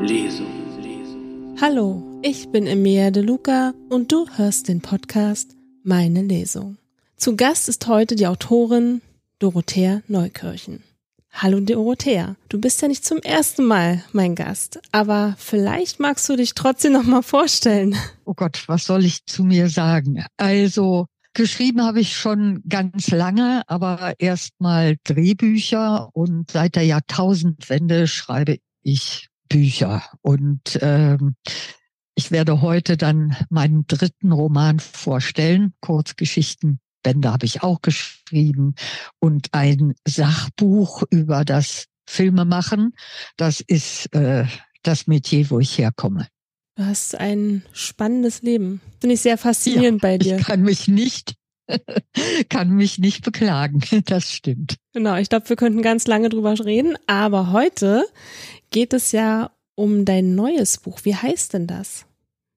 Lesung. Hallo, ich bin Emilia De Luca und du hörst den Podcast Meine Lesung. Zu Gast ist heute die Autorin Dorothea Neukirchen. Hallo Dorothea, du bist ja nicht zum ersten Mal mein Gast, aber vielleicht magst du dich trotzdem noch mal vorstellen. Oh Gott, was soll ich zu mir sagen? Also geschrieben habe ich schon ganz lange, aber erstmal Drehbücher und seit der Jahrtausendwende schreibe ich Bücher. Und ich werde heute dann meinen dritten Roman vorstellen, Kurzgeschichtenbände habe ich auch geschrieben und ein Sachbuch über das Filmemachen. Das ist das Metier, wo ich herkomme. Du hast ein spannendes Leben. Finde ich sehr faszinierend bei dir. Ich kann mich nicht beklagen. Das stimmt. Genau, ich glaube, wir könnten ganz lange drüber reden, aber heute geht es ja um dein neues Buch. Wie heißt denn das?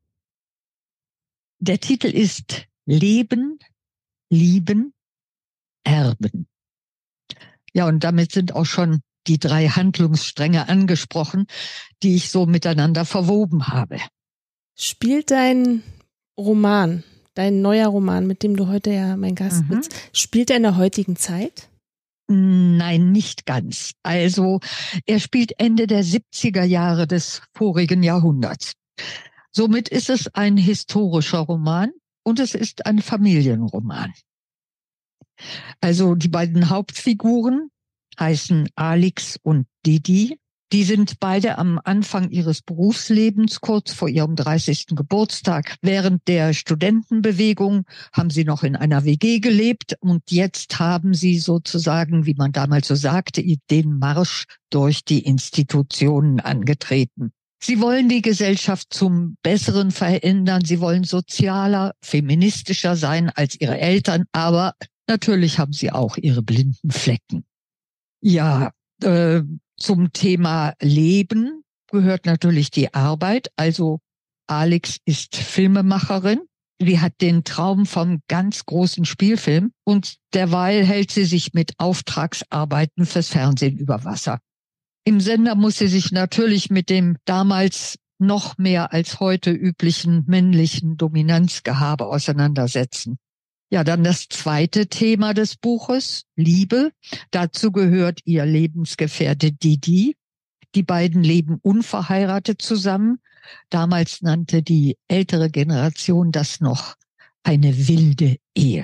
Der Titel ist Leben, Lieben, Erben. Ja, und damit sind auch schon die 3 Handlungsstränge angesprochen, die ich so miteinander verwoben habe. Spielt dein Roman, dein neuer Roman, mit dem du heute ja mein Gast bist, spielt er in der heutigen Zeit? Nein, nicht ganz. Also er spielt Ende der 70er Jahre des vorigen Jahrhunderts. Somit ist es ein historischer Roman und es ist ein Familienroman. Also die beiden Hauptfiguren heißen Alex und Didi. Die sind beide am Anfang ihres Berufslebens, kurz vor ihrem 30. Geburtstag. Während der Studentenbewegung haben sie noch in einer WG gelebt und jetzt haben sie sozusagen, wie man damals so sagte, den Marsch durch die Institutionen angetreten. Sie wollen die Gesellschaft zum Besseren verändern. Sie wollen sozialer, feministischer sein als ihre Eltern, aber natürlich haben sie auch ihre blinden Flecken. Ja, zum Thema Leben gehört natürlich die Arbeit. Also Alex ist Filmemacherin. Die hat den Traum vom ganz großen Spielfilm und derweil hält sie sich mit Auftragsarbeiten fürs Fernsehen über Wasser. Im Sender muss sie sich natürlich mit dem damals noch mehr als heute üblichen männlichen Dominanzgehabe auseinandersetzen. Ja, dann das zweite Thema des Buches, Liebe. Dazu gehört ihr Lebensgefährte Didi. Die beiden leben unverheiratet zusammen. Damals nannte die ältere Generation das noch eine wilde Ehe.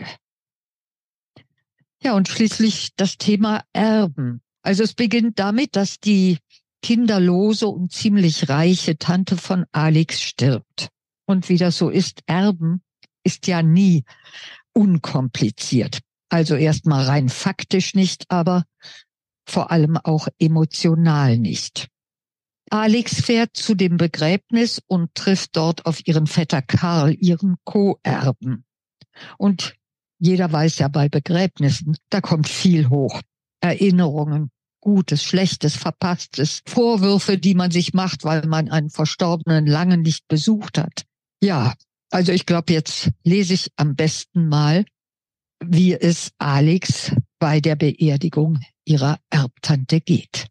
Ja, und schließlich das Thema Erben. Also es beginnt damit, dass die kinderlose und ziemlich reiche Tante von Alex stirbt. Und wie das so ist, Erben ist ja nie unkompliziert. Also erstmal rein faktisch nicht, aber vor allem auch emotional nicht. Alex fährt zu dem Begräbnis und trifft dort auf ihren Vetter Karl, ihren Co-Erben. Und jeder weiß ja bei Begräbnissen, da kommt viel hoch. Erinnerungen, Gutes, Schlechtes, Verpasstes, Vorwürfe, die man sich macht, weil man einen Verstorbenen lange nicht besucht hat. Ja, also ich glaube, jetzt lese ich am besten mal, wie es Alex bei der Beerdigung ihrer Erbtante geht.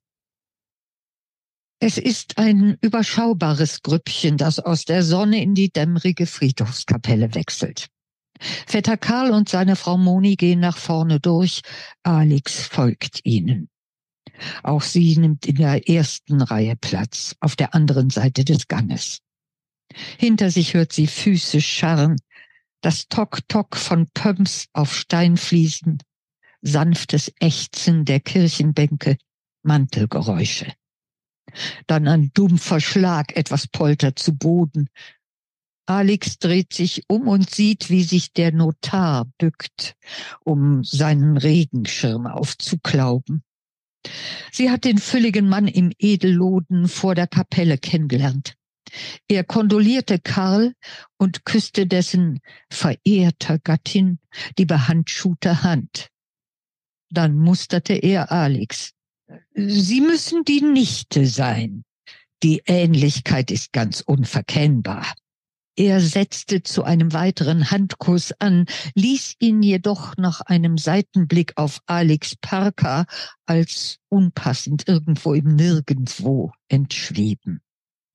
Es ist ein überschaubares Grüppchen, das aus der Sonne in die dämmerige Friedhofskapelle wechselt. Vetter Karl und seine Frau Moni gehen nach vorne durch, Alex folgt ihnen. Auch sie nimmt in der ersten Reihe Platz, auf der anderen Seite des Ganges. Hinter sich hört sie Füße scharren, das Tok-Tok von Pumps auf Steinfliesen, sanftes Ächzen der Kirchenbänke, Mantelgeräusche. Dann ein dumpfer Schlag, etwas poltert zu Boden. Alex dreht sich um und sieht, wie sich der Notar bückt, um seinen Regenschirm aufzuklauben. Sie hat den fülligen Mann im Edelloden vor der Kapelle kennengelernt. Er kondolierte Karl und küsste dessen verehrter Gattin die behandschuhte Hand. Dann musterte er Alex. Sie müssen die Nichte sein. Die Ähnlichkeit ist ganz unverkennbar. Er setzte zu einem weiteren Handkuss an, ließ ihn jedoch nach einem Seitenblick auf Alex Parker als unpassend irgendwo im Nirgendwo entschweben.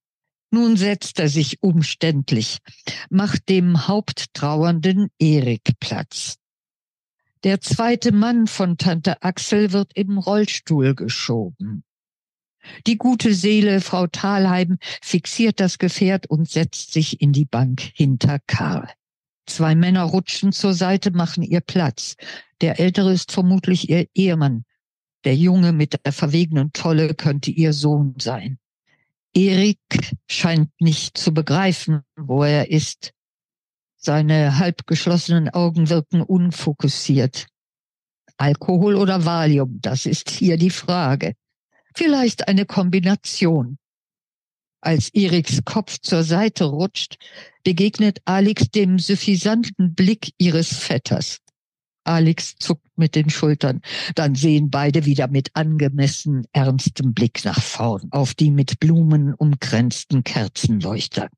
Nun setzt er sich umständlich, macht dem haupttrauernden Erik Platz. Der zweite Mann von Tante Axel wird im Rollstuhl geschoben. Die gute Seele, Frau Thalheim, fixiert das Gefährt und setzt sich in die Bank hinter Karl. 2 Männer rutschen zur Seite, machen ihr Platz. Der Ältere ist vermutlich ihr Ehemann. Der Junge mit der verwegenen Tolle könnte ihr Sohn sein. Erik scheint nicht zu begreifen, wo er ist. Seine halb geschlossenen Augen wirken unfokussiert. Alkohol oder Valium, das ist hier die Frage. Vielleicht eine Kombination. Als Eriks Kopf zur Seite rutscht, begegnet Alex dem suffisanten Blick ihres Vetters. Alex zuckt mit den Schultern. Dann sehen beide wieder mit angemessen ernstem Blick nach vorn auf die mit Blumen umkränzten Kerzenleuchter.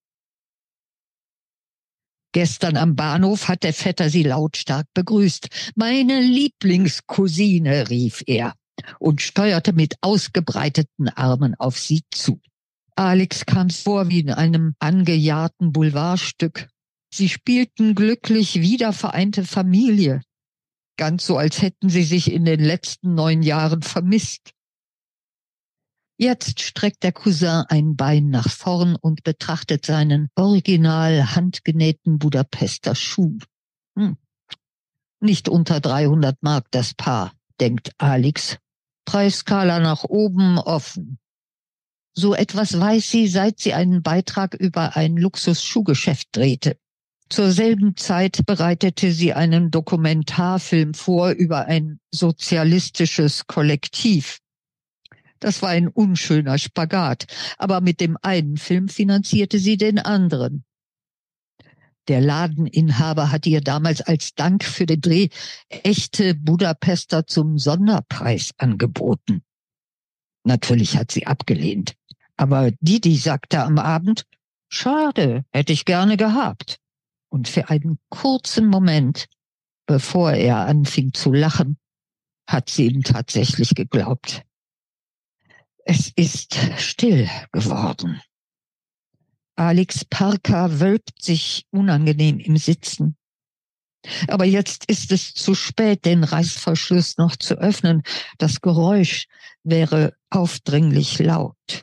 Gestern am Bahnhof hat der Vetter sie lautstark begrüßt. »Meine Lieblingscousine«, rief er und steuerte mit ausgebreiteten Armen auf sie zu. Alex kam vor wie in einem angejahrten Boulevardstück. Sie spielten glücklich wiedervereinte Familie. Ganz so, als hätten sie sich in den letzten 9 Jahren vermisst. Jetzt streckt der Cousin ein Bein nach vorn und betrachtet seinen original handgenähten Budapester Schuh. Nicht unter 300 Mark das Paar, denkt Alex. Preisskala nach oben offen. So etwas weiß sie, seit sie einen Beitrag über ein Luxusschuhgeschäft drehte. Zur selben Zeit bereitete sie einen Dokumentarfilm vor über ein sozialistisches Kollektiv. Das war ein unschöner Spagat, aber mit dem einen Film finanzierte sie den anderen. Der Ladeninhaber hatte ihr damals als Dank für den Dreh echte Budapester zum Sonderpreis angeboten. Natürlich hat sie abgelehnt, aber Didi sagte am Abend, »Schade, hätte ich gerne gehabt.« Und für einen kurzen Moment, bevor er anfing zu lachen, hat sie ihm tatsächlich geglaubt. Es ist still geworden. Alex Parker wölbt sich unangenehm im Sitzen. Aber jetzt ist es zu spät, den Reißverschluss noch zu öffnen. Das Geräusch wäre aufdringlich laut.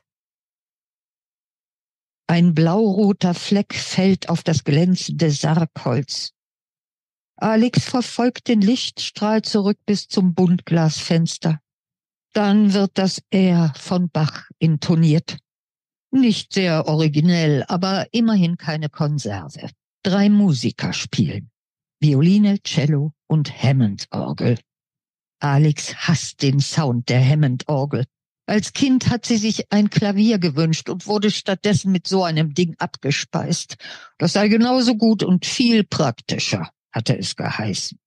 Ein blauroter Fleck fällt auf das glänzende Sargholz. Alex verfolgt den Lichtstrahl zurück bis zum Buntglasfenster. Dann wird das R von Bach intoniert. Nicht sehr originell, aber immerhin keine Konserve. 3 Musiker spielen. Violine, Cello und Hammond-Orgel. Alex hasst den Sound der Hammond-Orgel. Als Kind hat sie sich ein Klavier gewünscht und wurde stattdessen mit so einem Ding abgespeist. Das sei genauso gut und viel praktischer, hatte es geheißen.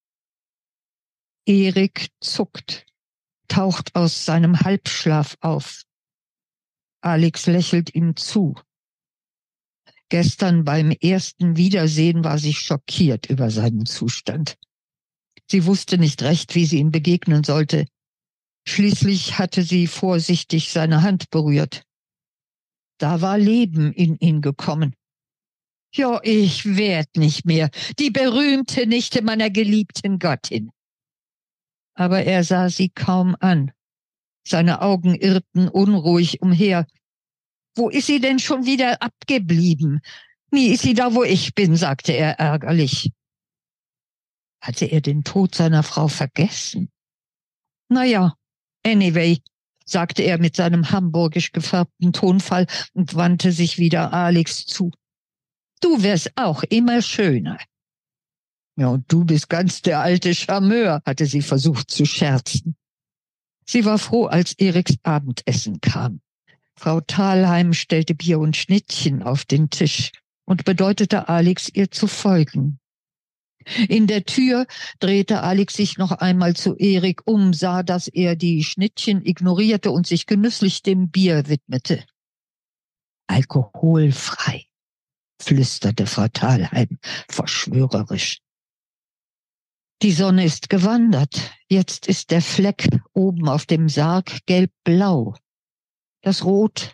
Erik zuckt, taucht aus seinem Halbschlaf auf. Alex lächelt ihm zu. Gestern beim ersten Wiedersehen war sie schockiert über seinen Zustand. Sie wusste nicht recht, wie sie ihm begegnen sollte. Schließlich hatte sie vorsichtig seine Hand berührt. Da war Leben in ihn gekommen. »Ja, ich werd nicht mehr, die berühmte Nichte meiner geliebten Göttin.« Aber er sah sie kaum an. Seine Augen irrten unruhig umher. »Wo ist sie denn schon wieder abgeblieben? Nie ist sie da, wo ich bin«, sagte er ärgerlich. Hatte er den Tod seiner Frau vergessen? »Na ja, anyway«, sagte er mit seinem hamburgisch gefärbten Tonfall und wandte sich wieder Alex zu. »Du wirst auch immer schöner.« »Ja, und du bist ganz der alte Charmeur«, hatte sie versucht zu scherzen. Sie war froh, als Eriks Abendessen kam. Frau Thalheim stellte Bier und Schnittchen auf den Tisch und bedeutete Alex, ihr zu folgen. In der Tür drehte Alex sich noch einmal zu Erik um, sah, dass er die Schnittchen ignorierte und sich genüsslich dem Bier widmete. »Alkoholfrei«, flüsterte Frau Thalheim verschwörerisch. Die Sonne ist gewandert. Jetzt ist der Fleck oben auf dem Sarg gelb-blau. Das Rot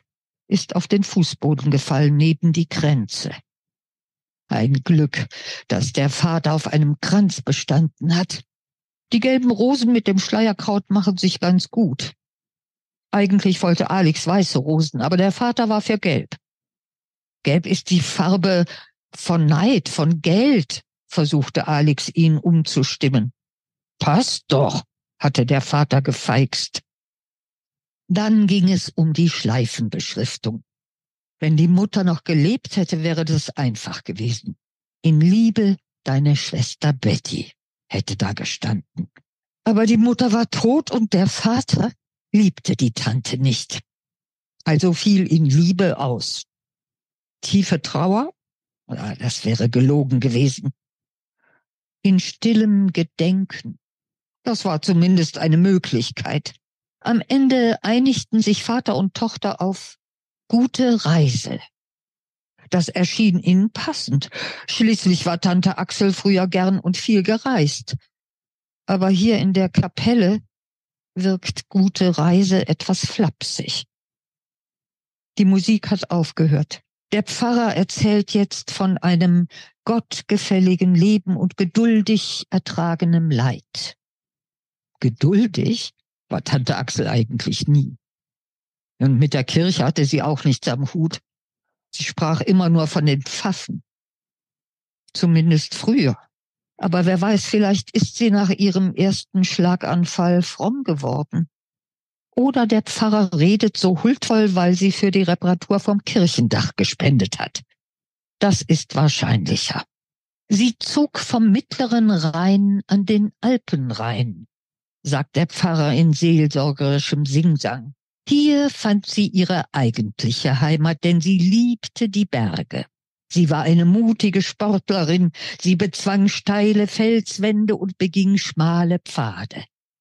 ist auf den Fußboden gefallen, neben die Kränze. Ein Glück, dass der Vater auf einem Kranz bestanden hat. Die gelben Rosen mit dem Schleierkraut machen sich ganz gut. Eigentlich wollte Alex weiße Rosen, aber der Vater war für gelb. Gelb ist die Farbe von Neid, von Geld, versuchte Alex ihn umzustimmen. Passt doch, hatte der Vater gefeixt. Dann ging es um die Schleifenbeschriftung. Wenn die Mutter noch gelebt hätte, wäre das einfach gewesen. In Liebe, deine Schwester Betty, hätte da gestanden. Aber die Mutter war tot und der Vater liebte die Tante nicht. Also fiel in Liebe aus. Tiefe Trauer? Das wäre gelogen gewesen. In stillem Gedenken. Das war zumindest eine Möglichkeit. Am Ende einigten sich Vater und Tochter auf gute Reise. Das erschien ihnen passend. Schließlich war Tante Axel früher gern und viel gereist. Aber hier in der Kapelle wirkt gute Reise etwas flapsig. Die Musik hat aufgehört. Der Pfarrer erzählt jetzt von einem gottgefälligen Leben und geduldig ertragenem Leid. Geduldig war Tante Axel eigentlich nie. Und mit der Kirche hatte sie auch nichts am Hut. Sie sprach immer nur von den Pfaffen. Zumindest früher. Aber wer weiß, vielleicht ist sie nach ihrem ersten Schlaganfall fromm geworden. Oder der Pfarrer redet so huldvoll, weil sie für die Reparatur vom Kirchendach gespendet hat. Das ist wahrscheinlicher. Sie zog vom mittleren Rhein an den Alpenrhein, sagt der Pfarrer in seelsorgerischem Singsang. Hier fand sie ihre eigentliche Heimat, denn sie liebte die Berge. Sie war eine mutige Sportlerin, sie bezwang steile Felswände und beging schmale Pfade.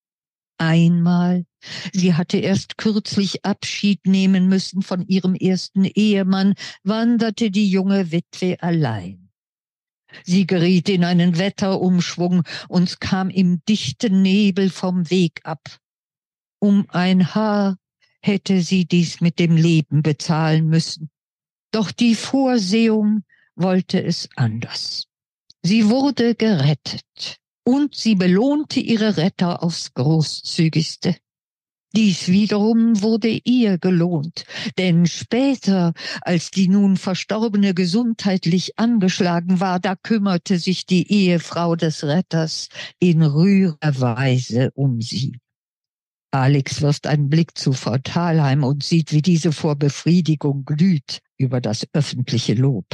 Einmal, sie hatte erst kürzlich Abschied nehmen müssen von ihrem ersten Ehemann, wanderte die junge Witwe allein. Sie geriet in einen Wetterumschwung und kam im dichten Nebel vom Weg ab. Um ein Haar hätte sie dies mit dem Leben bezahlen müssen. Doch die Vorsehung wollte es anders. Sie wurde gerettet und sie belohnte ihre Retter aufs Großzügigste. Dies wiederum wurde ihr gelohnt, denn später, als die nun Verstorbene gesundheitlich angeschlagen war, da kümmerte sich die Ehefrau des Retters in rührer Weise um sie. Alex wirft einen Blick zu Frau Thalheim und sieht, wie diese vor Befriedigung glüht über das öffentliche Lob.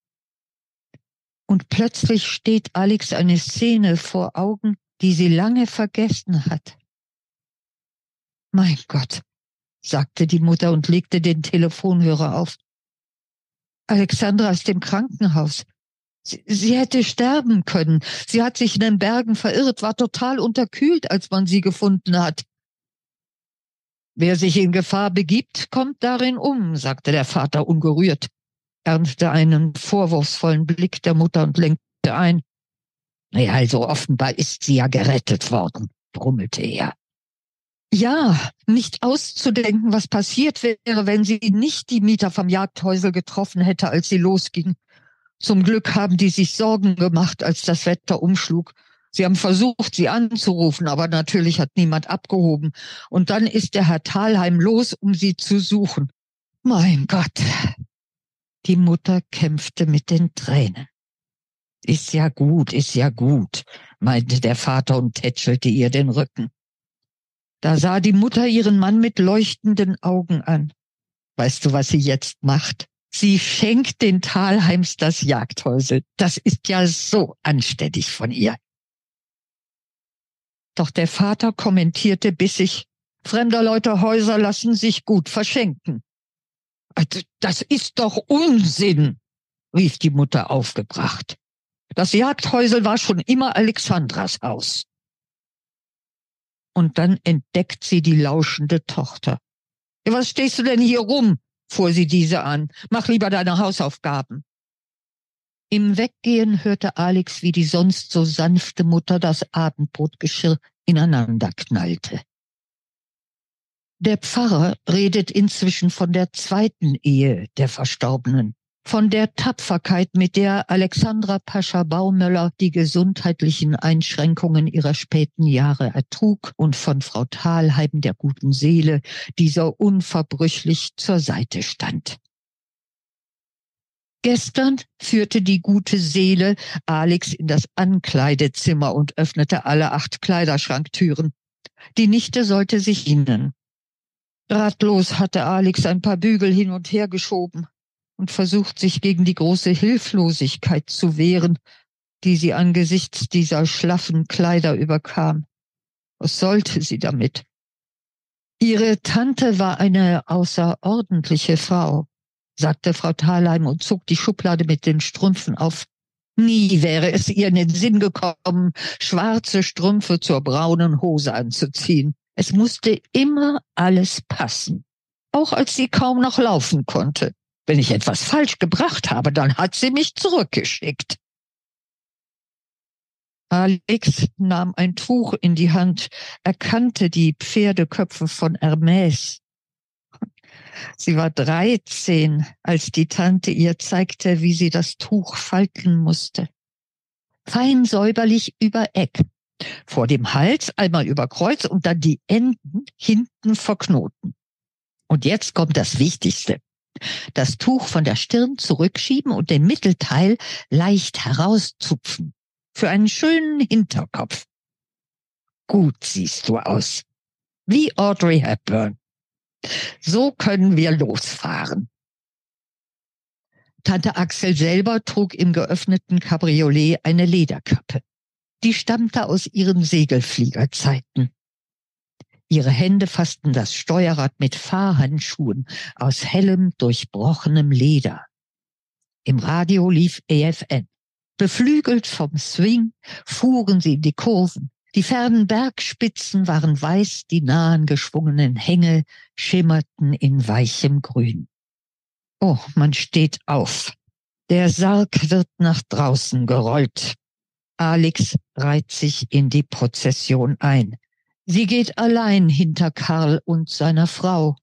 Und plötzlich steht Alex eine Szene vor Augen, die sie lange vergessen hat. Mein Gott, sagte die Mutter und legte den Telefonhörer auf. Alexandra ist im Krankenhaus. Sie hätte sterben können. Sie hat sich in den Bergen verirrt, war total unterkühlt, als man sie gefunden hat. Wer sich in Gefahr begibt, kommt darin um, sagte der Vater ungerührt, erntete einen vorwurfsvollen Blick der Mutter und lenkte ein. Ja, also offenbar ist sie ja gerettet worden, brummelte er. Ja, nicht auszudenken, was passiert wäre, wenn sie nicht die Mieter vom Jagdhäusel getroffen hätte, als sie losging. Zum Glück haben die sich Sorgen gemacht, als das Wetter umschlug. Sie haben versucht, sie anzurufen, aber natürlich hat niemand abgehoben. Und dann ist der Herr Thalheim los, um sie zu suchen. Mein Gott! Die Mutter kämpfte mit den Tränen. Ist ja gut, meinte der Vater und tätschelte ihr den Rücken. Da sah die Mutter ihren Mann mit leuchtenden Augen an. Weißt du, was sie jetzt macht? Sie schenkt den Thalheims das Jagdhäusel. Das ist ja so anständig von ihr. Doch der Vater kommentierte bissig, fremder Leute Häuser lassen sich gut verschenken. Das ist doch Unsinn, rief die Mutter aufgebracht. Das Jagdhäusel war schon immer Alexandras Haus. Und dann entdeckt sie die lauschende Tochter. Ja, was stehst du denn hier rum? Fuhr sie diese an. Mach lieber deine Hausaufgaben. Im Weggehen hörte Alex, wie die sonst so sanfte Mutter das Abendbrotgeschirr ineinander knallte. Der Pfarrer redet inzwischen von der zweiten Ehe der Verstorbenen, von der Tapferkeit, mit der Alexandra Pascha-Baumöller die gesundheitlichen Einschränkungen ihrer späten Jahre ertrug und von Frau Thalheim, der guten Seele, dieser unverbrüchlich zur Seite stand. Gestern führte die gute Seele Alex in das Ankleidezimmer und öffnete alle 8 Kleiderschranktüren. Die Nichte sollte sich ihnen. Ratlos hatte Alex ein paar Bügel hin und her geschoben und versucht, sich gegen die große Hilflosigkeit zu wehren, die sie angesichts dieser schlaffen Kleider überkam. Was sollte sie damit? Ihre Tante war eine außerordentliche Frau, sagte Frau Thalheim und zog die Schublade mit den Strümpfen auf. Nie wäre es ihr in den Sinn gekommen, schwarze Strümpfe zur braunen Hose anzuziehen. Es musste immer alles passen, auch als sie kaum noch laufen konnte. Wenn ich etwas falsch gebracht habe, dann hat sie mich zurückgeschickt. Alex nahm ein Tuch in die Hand, erkannte die Pferdeköpfe von Hermès. Sie war 13, als die Tante ihr zeigte, wie sie das Tuch falten musste. Fein säuberlich über Eck, vor dem Hals einmal über Kreuz und dann die Enden hinten verknoten. Und jetzt kommt das Wichtigste. Das Tuch von der Stirn zurückschieben und den Mittelteil leicht herauszupfen. Für einen schönen Hinterkopf. Gut siehst du aus. Wie Audrey Hepburn. So können wir losfahren. Tante Axel selber trug im geöffneten Cabriolet eine Lederkappe. Die stammte aus ihren Segelfliegerzeiten. Ihre Hände fassten das Steuerrad mit Fahrhandschuhen aus hellem, durchbrochenem Leder. Im Radio lief EFN. Beflügelt vom Swing fuhren sie in die Kurven. Die fernen Bergspitzen waren weiß, die nahen geschwungenen Hänge schimmerten in weichem Grün. Oh, man steht auf. Der Sarg wird nach draußen gerollt. Alex reiht sich in die Prozession ein. Sie geht allein hinter Karl und seiner Frau.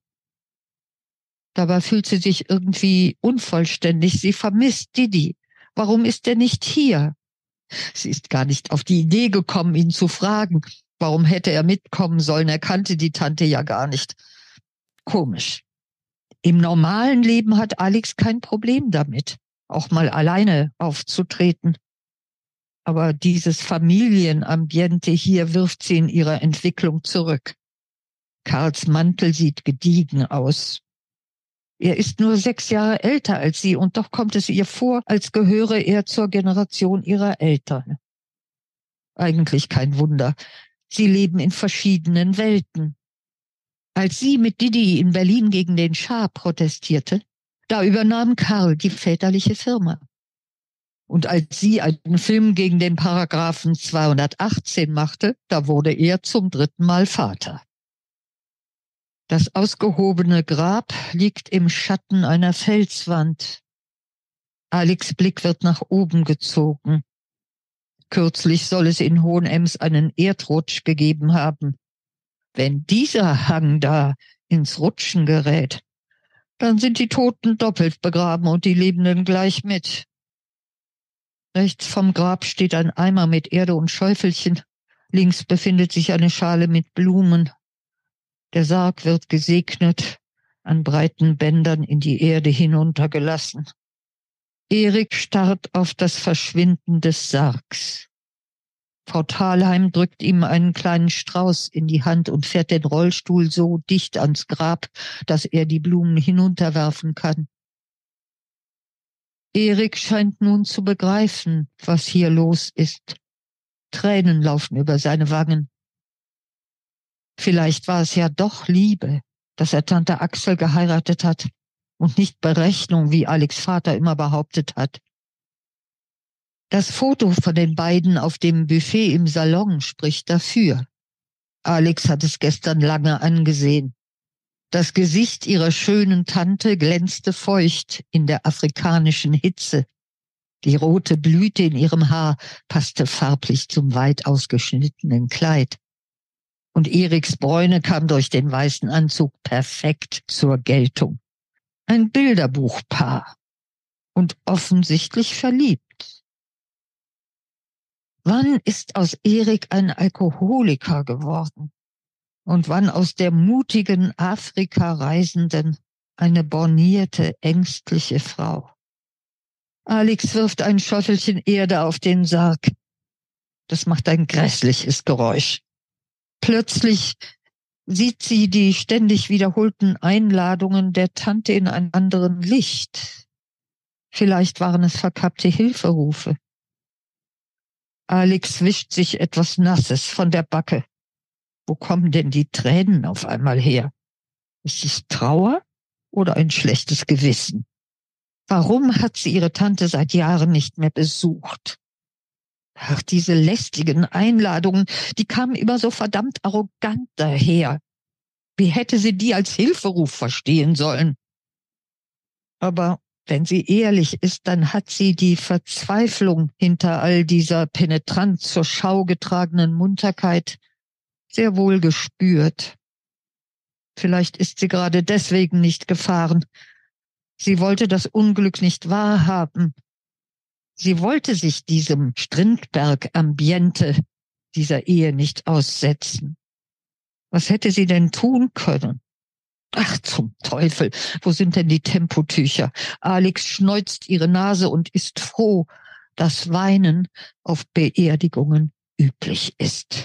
Dabei fühlt sie sich irgendwie unvollständig. Sie vermisst Didi. Warum ist er nicht hier? Sie ist gar nicht auf die Idee gekommen, ihn zu fragen. Warum hätte er mitkommen sollen? Er kannte die Tante ja gar nicht. Komisch. Im normalen Leben hat Alex kein Problem damit, auch mal alleine aufzutreten. Aber dieses Familienambiente hier wirft sie in ihrer Entwicklung zurück. Karls Mantel sieht gediegen aus. Er ist nur 6 Jahre älter als sie und doch kommt es ihr vor, als gehöre er zur Generation ihrer Eltern. Eigentlich kein Wunder. Sie leben in verschiedenen Welten. Als sie mit Didi in Berlin gegen den Schah protestierte, da übernahm Karl die väterliche Firma. Und als sie einen Film gegen den Paragraphen 218 machte, da wurde er zum 3. Mal Vater. Das ausgehobene Grab liegt im Schatten einer Felswand. Alex' Blick wird nach oben gezogen. Kürzlich soll es in Hohenems einen Erdrutsch gegeben haben. Wenn dieser Hang da ins Rutschen gerät, dann sind die Toten doppelt begraben und die Lebenden gleich mit. Rechts vom Grab steht ein Eimer mit Erde und Schäufelchen. Links befindet sich eine Schale mit Blumen. Der Sarg wird gesegnet, an breiten Bändern in die Erde hinuntergelassen. Erik starrt auf das Verschwinden des Sargs. Frau Thalheim drückt ihm einen kleinen Strauß in die Hand und fährt den Rollstuhl so dicht ans Grab, dass er die Blumen hinunterwerfen kann. Erik scheint nun zu begreifen, was hier los ist. Tränen laufen über seine Wangen. Vielleicht war es ja doch Liebe, dass er Tante Axel geheiratet hat und nicht Berechnung, wie Alex' Vater immer behauptet hat. Das Foto von den beiden auf dem Buffet im Salon spricht dafür. Alex hat es gestern lange angesehen. Das Gesicht ihrer schönen Tante glänzte feucht in der afrikanischen Hitze. Die rote Blüte in ihrem Haar passte farblich zum weit ausgeschnittenen Kleid. Und Eriks Bräune kam durch den weißen Anzug perfekt zur Geltung. Ein Bilderbuchpaar und offensichtlich verliebt. Wann ist aus Erik ein Alkoholiker geworden? Und wann aus der mutigen Afrika-Reisenden eine bornierte, ängstliche Frau? Alex wirft ein Schottelchen Erde auf den Sarg. Das macht ein grässliches Geräusch. Plötzlich sieht sie die ständig wiederholten Einladungen der Tante in einem anderen Licht. Vielleicht waren es verkappte Hilferufe. Alex wischt sich etwas Nasses von der Backe. Wo kommen denn die Tränen auf einmal her? Ist es Trauer oder ein schlechtes Gewissen? Warum hat sie ihre Tante seit Jahren nicht mehr besucht? Ach, diese lästigen Einladungen, die kamen immer so verdammt arrogant daher. Wie hätte sie die als Hilferuf verstehen sollen? Aber wenn sie ehrlich ist, dann hat sie die Verzweiflung hinter all dieser penetrant zur Schau getragenen Munterkeit sehr wohl gespürt. Vielleicht ist sie gerade deswegen nicht gefahren. Sie wollte das Unglück nicht wahrhaben. Sie wollte sich diesem Strindberg-Ambiente dieser Ehe nicht aussetzen. Was hätte sie denn tun können? Ach, zum Teufel, wo sind denn die Tempotücher? Alex schneuzt ihre Nase und ist froh, dass Weinen auf Beerdigungen üblich ist.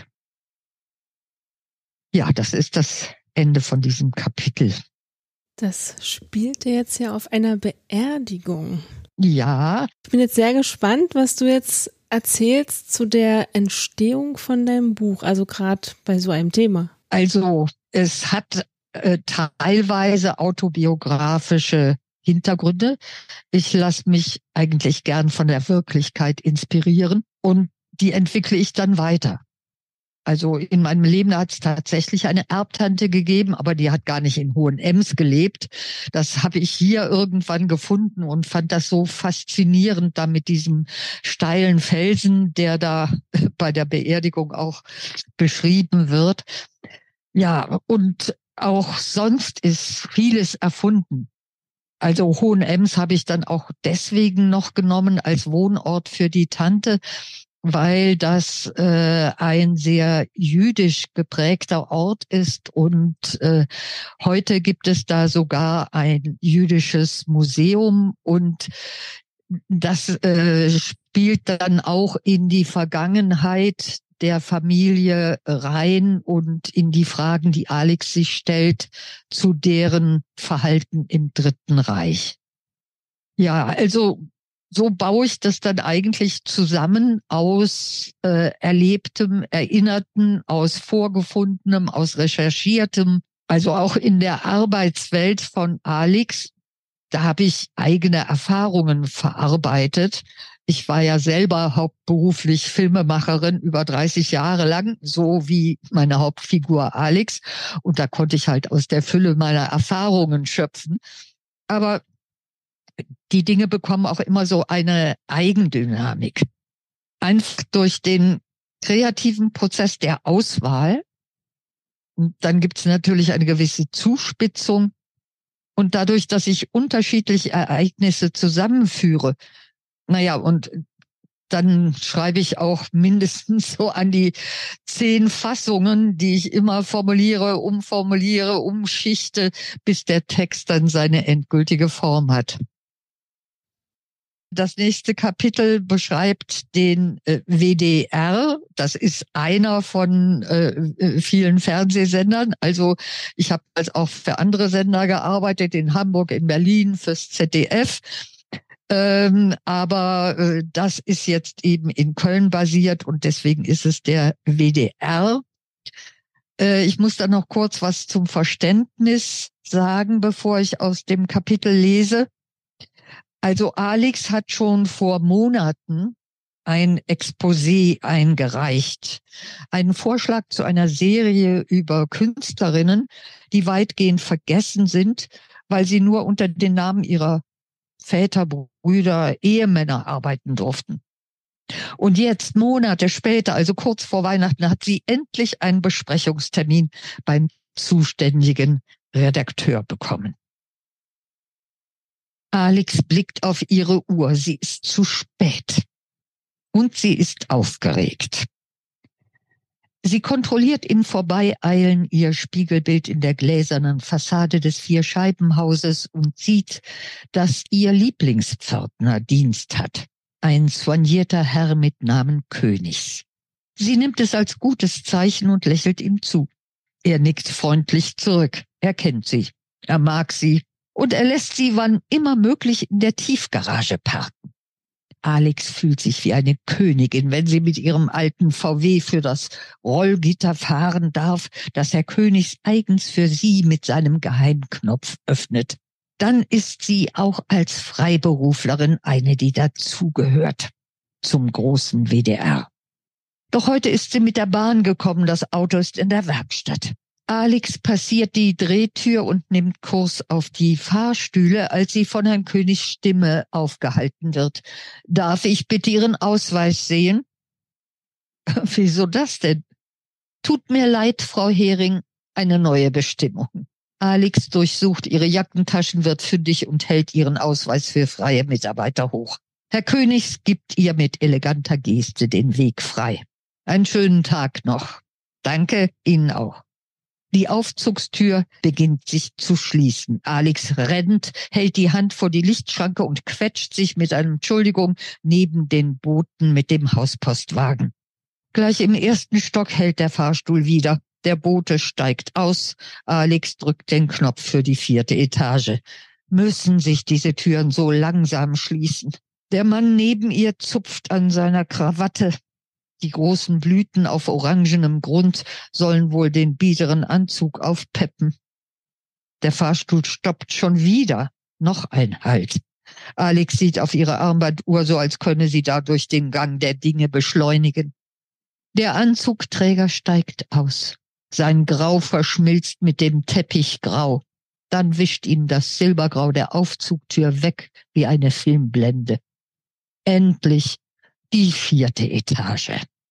Ja, das ist das Ende von diesem Kapitel. Das spielte jetzt ja auf einer Beerdigung. Ja. Ich bin jetzt sehr gespannt, was du jetzt erzählst zu der Entstehung von deinem Buch, also gerade bei so einem Thema. Also es hat teilweise autobiografische Hintergründe. Ich lasse mich eigentlich gern von der Wirklichkeit inspirieren und die entwickle ich dann weiter. Also in meinem Leben hat es tatsächlich eine Erbtante gegeben, aber die hat gar nicht in Hohenems gelebt. Das habe ich hier irgendwann gefunden und fand das so faszinierend, da mit diesem steilen Felsen, der da bei der Beerdigung auch beschrieben wird. Ja, und auch sonst ist vieles erfunden. Also Hohenems habe ich dann auch deswegen noch genommen als Wohnort für die Tante, weil das ein sehr jüdisch geprägter Ort ist und heute gibt es da sogar ein jüdisches Museum und das spielt dann auch in die Vergangenheit der Familie rein und in die Fragen, die Alex sich stellt, zu deren Verhalten im Dritten Reich. Ja, also so baue ich das dann eigentlich zusammen aus Erlebtem, Erinnerten, aus Vorgefundenem, aus Recherchiertem. Also auch in der Arbeitswelt von Alex, da habe ich eigene Erfahrungen verarbeitet. Ich war ja selber hauptberuflich Filmemacherin über 30 Jahre lang, so wie meine Hauptfigur Alex. Und da konnte ich halt aus der Fülle meiner Erfahrungen schöpfen. Aber die Dinge bekommen auch immer so eine Eigendynamik. Einfach durch den kreativen Prozess der Auswahl. Und dann gibt es natürlich eine gewisse Zuspitzung. Und dadurch, dass ich unterschiedliche Ereignisse zusammenführe, naja, und dann schreibe ich auch mindestens so an die 10 Fassungen, die ich immer formuliere, umschichte, bis der Text dann seine endgültige Form hat. Das nächste Kapitel beschreibt den WDR. Das ist einer von vielen Fernsehsendern. Also ich habe auch für andere Sender gearbeitet, in Hamburg, in Berlin, fürs ZDF. Aber das ist jetzt eben in Köln basiert und deswegen ist es der WDR. Ich muss da noch kurz was zum Verständnis sagen, bevor ich aus dem Kapitel lese. Also Alex hat schon vor Monaten ein Exposé eingereicht, einen Vorschlag zu einer Serie über Künstlerinnen, die weitgehend vergessen sind, weil sie nur unter den Namen ihrer Väter, Brüder, Ehemänner arbeiten durften. Und jetzt, Monate später, also kurz vor Weihnachten, hat sie endlich einen Besprechungstermin beim zuständigen Redakteur bekommen. Alex blickt auf ihre Uhr. Sie ist zu spät. Und sie ist aufgeregt. Sie kontrolliert im Vorbeieilen ihr Spiegelbild in der gläsernen Fassade des Vierscheibenhauses und sieht, dass ihr Lieblingspförtner Dienst hat. Ein soignierter Herr mit Namen Königs. Sie nimmt es als gutes Zeichen und lächelt ihm zu. Er nickt freundlich zurück. Er kennt sie. Er mag sie. Und er lässt sie wann immer möglich in der Tiefgarage parken. Alex fühlt sich wie eine Königin, wenn sie mit ihrem alten VW für das Rollgitter fahren darf, das Herr Königs eigens für sie mit seinem Geheimknopf öffnet. Dann ist sie auch als Freiberuflerin eine, die dazugehört zum großen WDR. Doch heute ist sie mit der Bahn gekommen, das Auto ist in der Werkstatt. Alex passiert die Drehtür und nimmt Kurs auf die Fahrstühle, als sie von Herrn Königs Stimme aufgehalten wird. Darf ich bitte Ihren Ausweis sehen? Wieso das denn? Tut mir leid, Frau Hering, eine neue Bestimmung. Alex durchsucht ihre Jackentaschen, wird fündig und hält ihren Ausweis für freie Mitarbeiter hoch. Herr Königs gibt ihr mit eleganter Geste den Weg frei. Einen schönen Tag noch. Danke, Ihnen auch. Die Aufzugstür beginnt sich zu schließen. Alex rennt, hält die Hand vor die Lichtschranke und quetscht sich mit einem Entschuldigung neben den Boten mit dem Hauspostwagen. Gleich im ersten Stock hält der Fahrstuhl wieder. Der Bote steigt aus. Alex drückt den Knopf für die 4. Etage. Müssen sich diese Türen so langsam schließen? Der Mann neben ihr zupft an seiner Krawatte. Die großen Blüten auf orangenem Grund sollen wohl den biederen Anzug aufpeppen. Der Fahrstuhl stoppt schon wieder. Noch ein Halt. Alex sieht auf ihre Armbanduhr, so als könne sie dadurch den Gang der Dinge beschleunigen. Der Anzugträger steigt aus. Sein Grau verschmilzt mit dem Teppichgrau. Dann wischt ihm das Silbergrau der Aufzugtür weg wie eine Filmblende. Endlich die 4. Etage.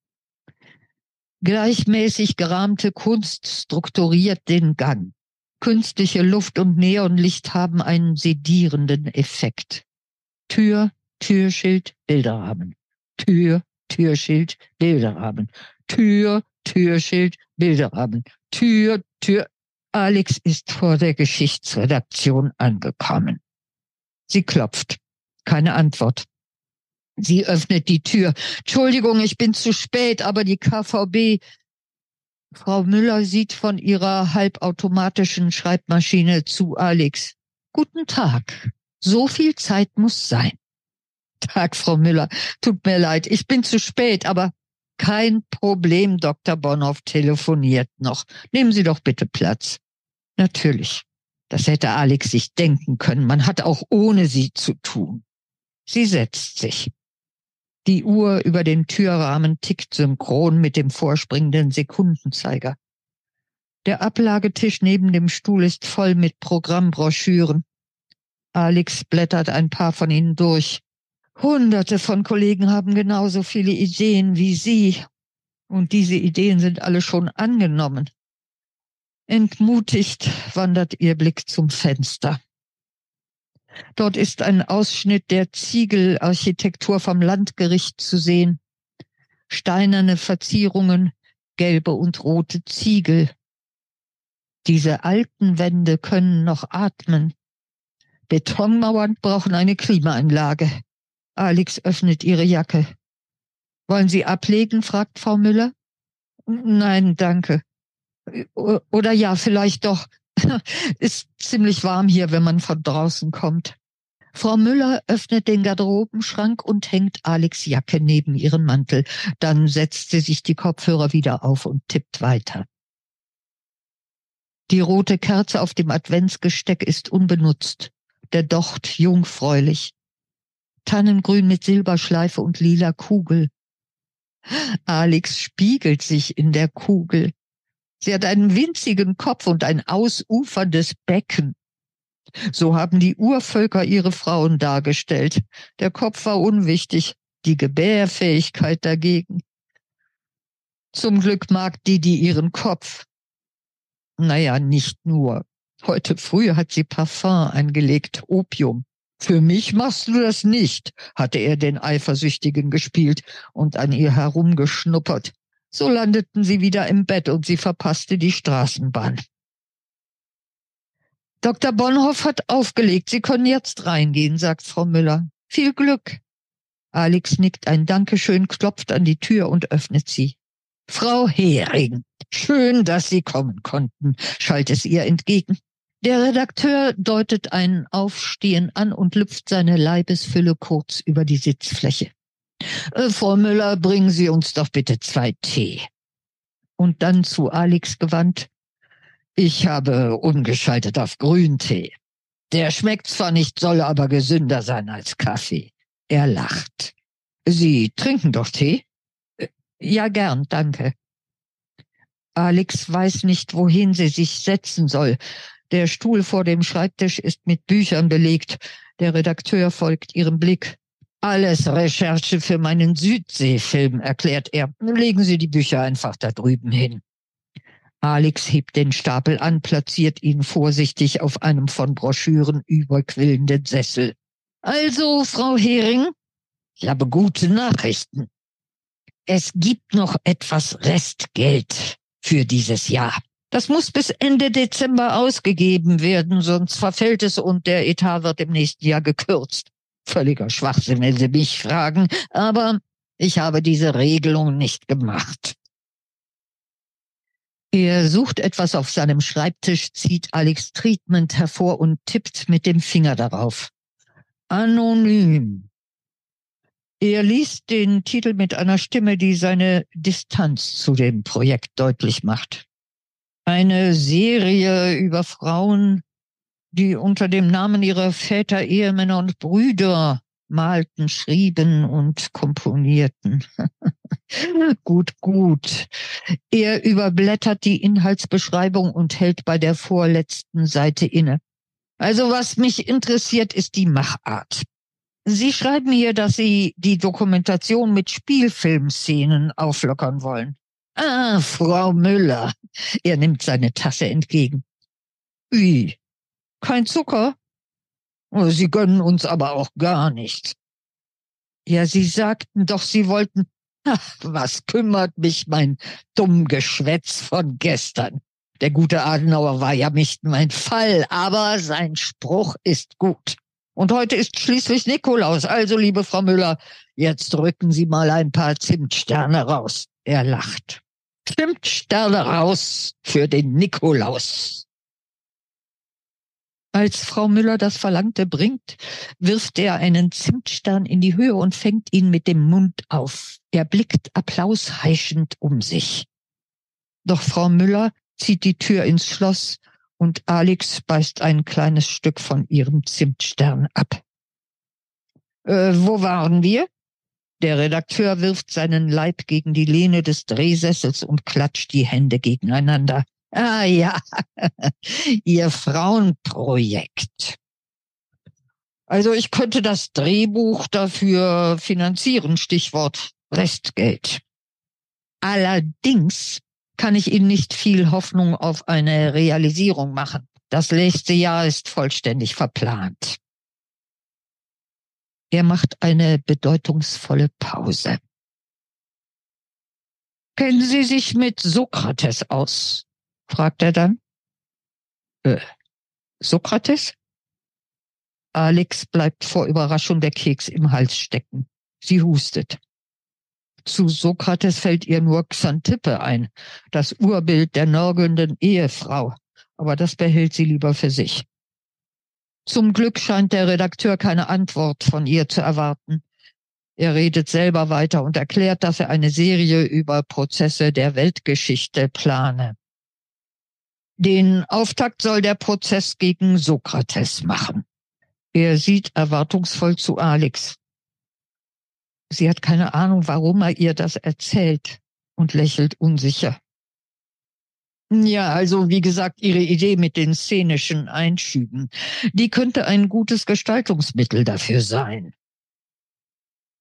Gleichmäßig gerahmte Kunst strukturiert den Gang. Künstliche Luft und Neonlicht haben einen sedierenden Effekt. Tür, Türschild, Bilderrahmen. Tür, Türschild, Bilderrahmen. Tür, Türschild, Bilderrahmen. Tür, Tür. Alex ist vor der Geschichtsredaktion angekommen. Sie klopft. Keine Antwort. Sie öffnet die Tür. Entschuldigung, ich bin zu spät, aber die KVB... Frau Müller sieht von ihrer halbautomatischen Schreibmaschine zu Alex. Guten Tag. So viel Zeit muss sein. Tag, Frau Müller. Tut mir leid, ich bin zu spät, aber kein Problem, Dr. Bonhoff telefoniert noch. Nehmen Sie doch bitte Platz. Natürlich. Das hätte Alex sich denken können. Man hat auch ohne sie zu tun. Sie setzt sich. Die Uhr über dem Türrahmen tickt synchron mit dem vorspringenden Sekundenzeiger. Der Ablagetisch neben dem Stuhl ist voll mit Programmbroschüren. Alex blättert ein paar von ihnen durch. Hunderte von Kollegen haben genauso viele Ideen wie sie. Und diese Ideen sind alle schon angenommen. Entmutigt wandert ihr Blick zum Fenster. Dort ist ein Ausschnitt der Ziegelarchitektur vom Landgericht zu sehen. Steinerne Verzierungen, gelbe und rote Ziegel. Diese alten Wände können noch atmen. Betonmauern brauchen eine Klimaanlage. Alex öffnet ihre Jacke. Wollen Sie ablegen, fragt Frau Müller. Nein, danke. Oder ja, vielleicht doch. Ist ziemlich warm hier, wenn man von draußen kommt. Frau Müller öffnet den Garderobenschrank und hängt Alex' Jacke neben ihren Mantel. Dann setzt sie sich die Kopfhörer wieder auf und tippt weiter. Die rote Kerze auf dem Adventsgesteck ist unbenutzt. Der Docht jungfräulich. Tannengrün mit Silberschleife und lila Kugel. Alex spiegelt sich in der Kugel. Sie hat einen winzigen Kopf und ein ausuferndes Becken. So haben die Urvölker ihre Frauen dargestellt. Der Kopf war unwichtig, die Gebärfähigkeit dagegen. Zum Glück mag Didi ihren Kopf. Naja, nicht nur. Heute früh hat sie Parfum eingelegt, Opium. Für mich machst du das nicht, hatte er den Eifersüchtigen gespielt und an ihr herumgeschnuppert. So landeten sie wieder im Bett und sie verpasste die Straßenbahn. Dr. Bonhoff hat aufgelegt. Sie können jetzt reingehen, sagt Frau Müller. Viel Glück. Alex nickt ein Dankeschön, klopft an die Tür und öffnet sie. Frau Hering, schön, dass Sie kommen konnten, schallt es ihr entgegen. Der Redakteur deutet ein Aufstehen an und lüpft seine Leibesfülle kurz über die Sitzfläche. Frau Müller, bringen Sie uns doch bitte 2 Tee. Und dann zu Alex gewandt. Ich habe umgeschaltet auf Grüntee. Der schmeckt zwar nicht, soll aber gesünder sein als Kaffee. Er lacht. Sie trinken doch Tee? Ja, gern, danke. Alex weiß nicht, wohin sie sich setzen soll. Der Stuhl vor dem Schreibtisch ist mit Büchern belegt. Der Redakteur folgt ihrem Blick. Alles Recherche für meinen Südseefilm, erklärt er. Legen Sie die Bücher einfach da drüben hin. Alex hebt den Stapel an, platziert ihn vorsichtig auf einem von Broschüren überquillenden Sessel. Also, Frau Hering, ich habe gute Nachrichten. Es gibt noch etwas Restgeld für dieses Jahr. Das muss bis Ende Dezember ausgegeben werden, sonst verfällt es und der Etat wird im nächsten Jahr gekürzt. Völliger Schwachsinn, wenn Sie mich fragen, aber ich habe diese Regelung nicht gemacht. Er sucht etwas auf seinem Schreibtisch, zieht Alex Treatment hervor und tippt mit dem Finger darauf. Anonym. Er liest den Titel mit einer Stimme, die seine Distanz zu dem Projekt deutlich macht. Eine Serie über Frauen, die unter dem Namen ihrer Väter, Ehemänner und Brüder malten, schrieben und komponierten. Gut. Er überblättert die Inhaltsbeschreibung und hält bei der vorletzten Seite inne. Also was mich interessiert, ist die Machart. Sie schreiben hier, dass Sie die Dokumentation mit Spielfilmszenen auflockern wollen. Ah, Frau Müller. Er nimmt seine Tasse entgegen. Wie? Kein Zucker? Oh, Sie gönnen uns aber auch gar nicht. Ja, Sie sagten doch, Sie wollten... Ach, was kümmert mich mein dumm Geschwätz von gestern? Der gute Adenauer war ja nicht mein Fall, aber sein Spruch ist gut. Und heute ist schließlich Nikolaus. Also, liebe Frau Müller, jetzt rücken Sie mal ein paar Zimtsterne raus. Er lacht. Zimtsterne raus für den Nikolaus. Als Frau Müller das Verlangte bringt, wirft er einen Zimtstern in die Höhe und fängt ihn mit dem Mund auf. Er blickt applausheischend um sich. Doch Frau Müller zieht die Tür ins Schloss und Alex beißt ein kleines Stück von ihrem Zimtstern ab. Wo waren wir? Der Redakteur wirft seinen Leib gegen die Lehne des Drehsessels und klatscht die Hände gegeneinander. Ah ja, Ihr Frauenprojekt. Also ich könnte das Drehbuch dafür finanzieren, Stichwort Restgeld. Allerdings kann ich Ihnen nicht viel Hoffnung auf eine Realisierung machen. Das nächste Jahr ist vollständig verplant. Er macht eine bedeutungsvolle Pause. Kennen Sie sich mit Sokrates aus? Fragt er dann. Sokrates? Alex bleibt vor Überraschung der Keks im Hals stecken. Sie hustet. Zu Sokrates fällt ihr nur Xanthippe ein, das Urbild der nörgelnden Ehefrau. Aber das behält sie lieber für sich. Zum Glück scheint der Redakteur keine Antwort von ihr zu erwarten. Er redet selber weiter und erklärt, dass er eine Serie über Prozesse der Weltgeschichte plane. Den Auftakt soll der Prozess gegen Sokrates machen. Er sieht erwartungsvoll zu Alex. Sie hat keine Ahnung, warum er ihr das erzählt und lächelt unsicher. Ja, also wie gesagt, Ihre Idee mit den szenischen Einschüben, die könnte ein gutes Gestaltungsmittel dafür sein.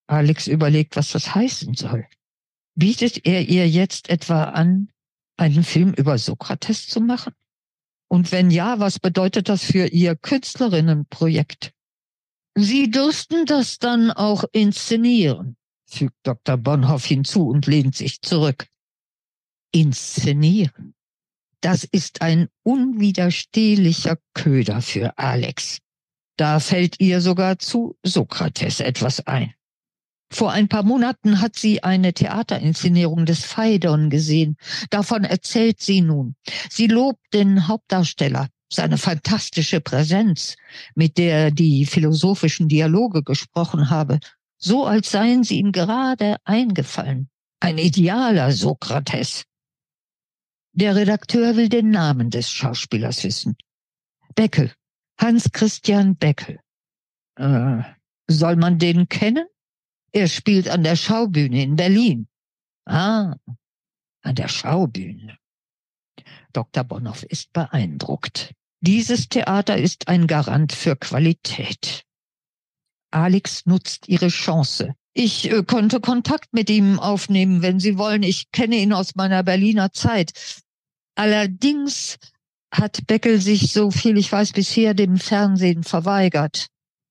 Alex überlegt, was das heißen soll. Bietet er ihr jetzt etwa an, einen Film über Sokrates zu machen? Und wenn ja, was bedeutet das für ihr Künstlerinnenprojekt? Sie dürften das dann auch inszenieren, fügt Dr. Bonhoff hinzu und lehnt sich zurück. Inszenieren. Das ist ein unwiderstehlicher Köder für Alex. Da fällt ihr sogar zu Sokrates etwas ein. Vor ein paar Monaten hat sie eine Theaterinszenierung des Phaidon gesehen. Davon erzählt sie nun. Sie lobt den Hauptdarsteller, seine fantastische Präsenz, mit der er die philosophischen Dialoge gesprochen habe, so als seien sie ihm gerade eingefallen. Ein idealer Sokrates. Der Redakteur will den Namen des Schauspielers wissen. Beckel. Hans Christian Beckel. Soll man den kennen? Er spielt an der Schaubühne in Berlin. Ah, an der Schaubühne. Dr. Bonhoff ist beeindruckt. Dieses Theater ist ein Garant für Qualität. Alex nutzt ihre Chance. Ich konnte Kontakt mit ihm aufnehmen, wenn Sie wollen. Ich kenne ihn aus meiner Berliner Zeit. Allerdings hat Beckel sich, so viel ich weiß, bisher dem Fernsehen verweigert.